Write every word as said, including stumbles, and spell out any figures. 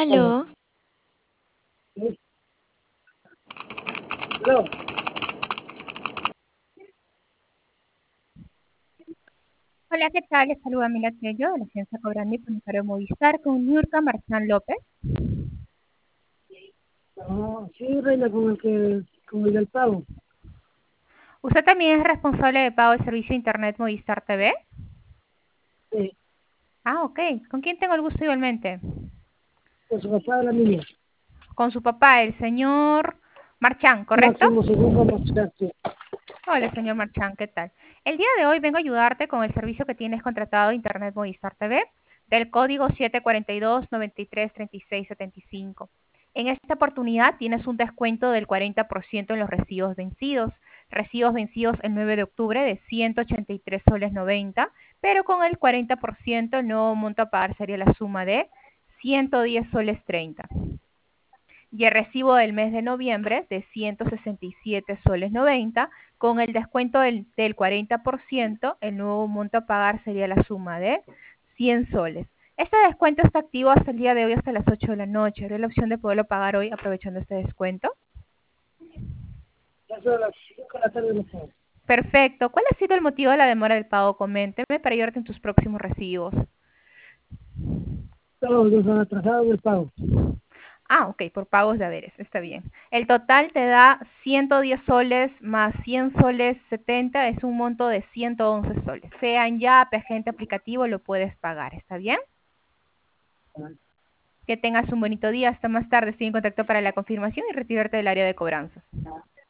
Hola. Aló, Sí. Aló. Hola, ¿qué tal? Les saluda Mila Tello de la Agencia Cobrandi por de Movistar con Niurka Marzán López. No, sí, Reina, con el que, con el del pago. ¿Usted también es responsable de pago del servicio de Internet Movistar T V? Sí, Ah, ok. ¿Con quién tengo el gusto igualmente? con su papá de la niña. Con su papá, el señor Marchán, ¿correcto? Máximo segundo más sí. Hola, señor Marchán, ¿qué tal? El día de hoy vengo a ayudarte con el servicio que tienes contratado de Internet Movistar T V del código siete cuatro dos, nueve tres, tres seis siete cinco. En esta oportunidad tienes un descuento del cuarenta por ciento en los recibos vencidos. Recibos vencidos el nueve de octubre de ciento ochenta y tres soles noventa, pero con el cuarenta por ciento el nuevo monto a pagar sería la suma de ciento diez soles treinta. Y el recibo del mes de noviembre de ciento sesenta y siete soles noventa, con el descuento del, del cuarenta por ciento, el nuevo monto a pagar sería la suma de cien soles. Este descuento está activo hasta el día de hoy, hasta las ocho de la noche. ¿Habría la opción de poderlo pagar hoy aprovechando este descuento? Ya son las cinco de la tarde, no sé. Perfecto. ¿Cuál ha sido el motivo de la demora del pago? Coménteme para ayudarte en tus próximos recibos. Todos nos han atrasado el pago. Ah, ok, por pagos de haberes, está bien. El total te da ciento diez soles más cien soles setenta, es un monto de ciento once soles. Sea en Yape, agente aplicativo, lo puedes pagar, ¿está bien? Que tengas un bonito día, hasta más tarde, estoy en contacto para la confirmación y retirarte del área de cobranzas.